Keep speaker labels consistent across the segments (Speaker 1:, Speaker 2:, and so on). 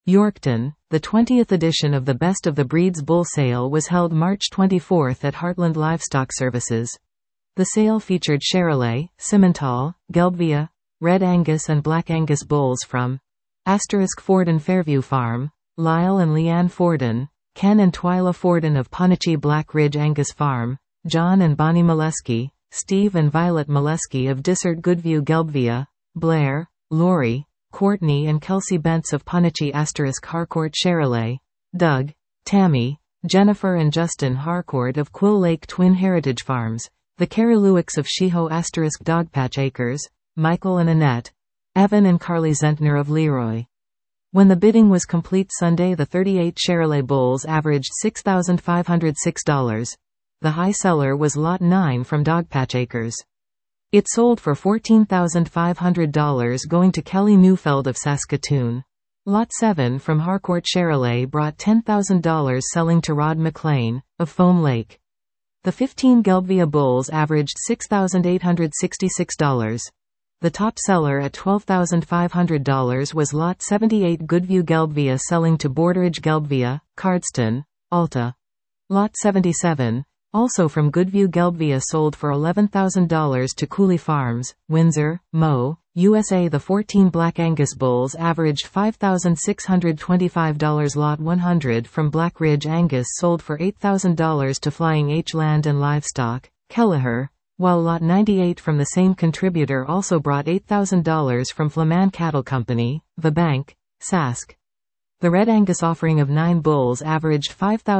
Speaker 1: Yorkton. The 20th edition of the Best of the Breeds Bull Sale was held March 24 at Heartland Livestock Services. The sale featured Charolais, Simmental, Gelbvieh, Red Angus and Black Angus bulls from Forden Fairview Farm, Lyle and Leanne Forden, Ken and Twyla Forden of Ponachie Black Ridge Angus Farm, John and Bonnie Molesky, Steve and Violet Molesky of Dysart Goodview Gelbvieh, Blair, Lori, Courtney and Kelsey Bentz of Ponachie Harcourt Charolais, Doug, Tammy, Jennifer and Justin Harcourt of Quill Lake Twin Heritage Farms, the Carrie-Lewicks of Sheeho Dogpatch Acres, Michael and Annette, Evan and Carly Zentner of Leroy. When the bidding was complete Sunday, the 38 Charolais bulls averaged $6,506. The high seller was Lot 9 from Dogpatch Acres. It sold for $14,500 going to Kelly Neufeld of Saskatoon. Lot 7 from Harcourt Charolais brought $10,000 selling to Rod McLean, of Foam Lake. The 15 Gelbvieh bulls averaged $6,866. The top seller at $12,500 was Lot 78 Goodview Gelbvieh selling to Borderidge Gelbvieh, Cardston, Alta. Lot 77, also from Goodview Gelbvieh, sold for $11,000 to Cooley Farms, Windsor, Mo, USA. The 14 Black Angus bulls averaged $5,625. Lot 100 from Black Ridge Angus sold for $8,000 to Flying H Land and Livestock, Kelleher, while Lot 98 from the same contributor also brought $8,000 from Flaman Cattle Company, The Bank, Sask. The Red Angus offering of 9 bulls averaged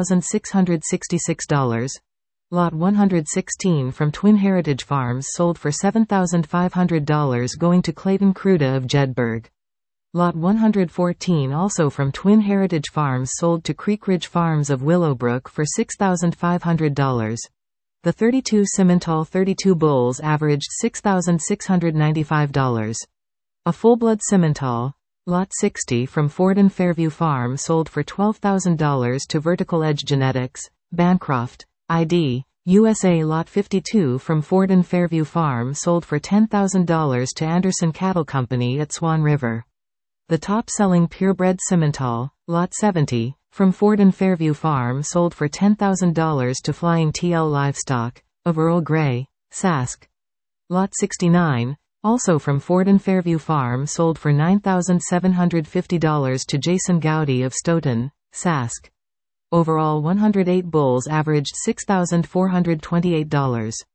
Speaker 1: $5,666. Lot 116 from Twin Heritage Farms sold for $7,500 going to Clayton Cruda of Jedburgh. Lot 114 also from Twin Heritage Farms sold to Creek Ridge Farms of Willowbrook for $6,500. The 32 Simmental 32 bulls averaged $6,695. A full-blood Simmental, Lot 60 from Forden Fairview Farm sold for $12,000 to Vertical Edge Genetics, Bancroft, ID, USA. Lot 52 from Forden Fairview Farm sold for $10,000 to Anderson Cattle Company at Swan River. The top-selling purebred Simmental, Lot 70, from Forden Fairview Farm sold for $10,000 to Flying TL Livestock, of Earl Grey, Sask. Lot 69, also from Forden Fairview Farm sold for $9,750 to Jason Gowdy of Stoughton, Sask. Overall 108 bulls averaged $6,428.